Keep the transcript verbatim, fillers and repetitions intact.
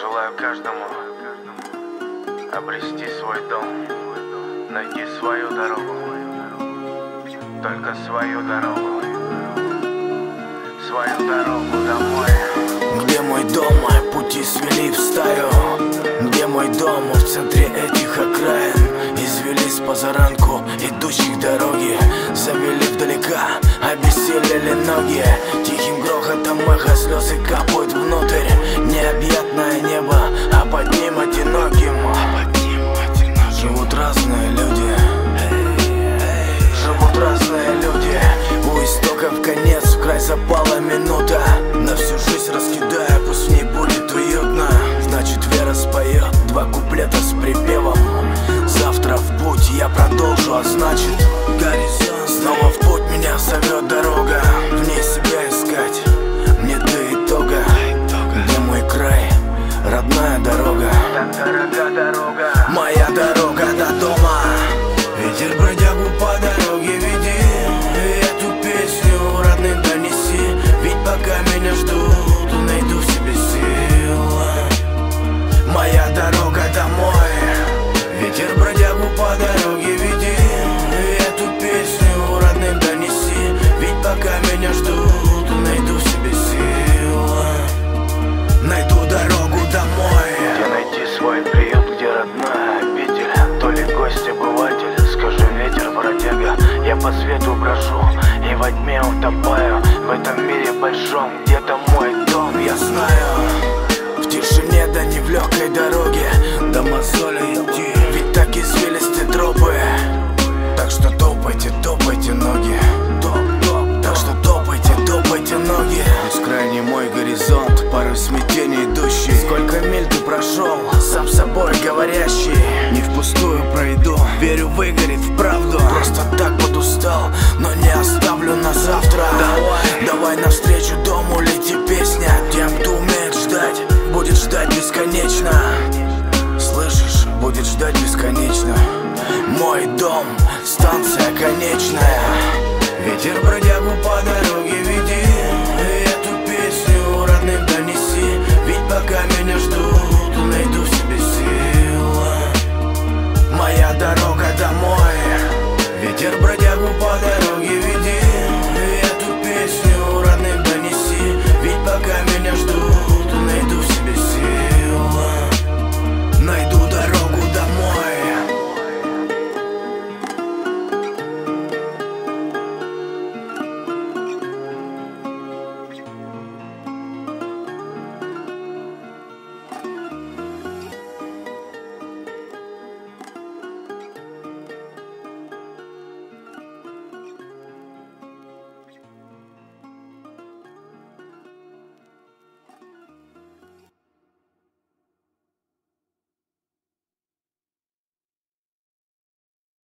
желаю каждому обрести свой дом, найти свою дорогу, только свою дорогу, свою дорогу домой. Где мой дом? Пути свели в стаю. Где мой дом? В центре этих окраин извели с позаранку идущих дороги. Завели вдалека, обессилели ноги. Тихим грохотом эхо слезы капают внутрь. Необъятное небо, а под ним одиноким живут разные люди. Живут разные люди. У истоков конец, в край запала минута. На всю жизнь раскидая, пусть в ней будет уютно. Значит, Вера споет два куплета с припевом. Завтра в путь я продолжу, а значит, горизонт. Снова в путь меня зовет дорога. В ней себя искать, мне до итога. Где мой край, родная дорога? Так дорога дорога, моя дорога до дома. Ветер бродягу по дороге веди, эту песню родным донеси. Ведь пока меня ждут, найду в себе сил. Моя дорога домой. Ветер бродягу по дороге веди, эту песню родным донеси. Ведь пока меня ждут, найду в себе сил. Найду дорогу домой. где найти свой приют, где родная обитель, то ли гость-обыватель. Скажи, ветер бродяга, я по свету брожу и во тьме утопаю. В этом мире большом где-то мой дом, Я знаю, в тишине, да не в легкой дороге до мозоли идти, ведь так извилисты тропы. Так что топайте, топайте ноги. Так что топайте, топайте ноги. Бескрайний мой горизонт, порой смятение идущий. Сколько миль ты прошел, сам собой говорящий. Не впустую пройду, верю, выгорит в правду. Просто так подустал, но не оставлю на завтра. Давай, давай навстречу дому лети, песня. Тем, кто умеет ждать, будет ждать бесконечно. Слышишь, будет ждать бесконечно. Мой дом, станция конечная. Ветер бродягу по дороге веди, эту песню родным донеси. Ведь пока меня ждут,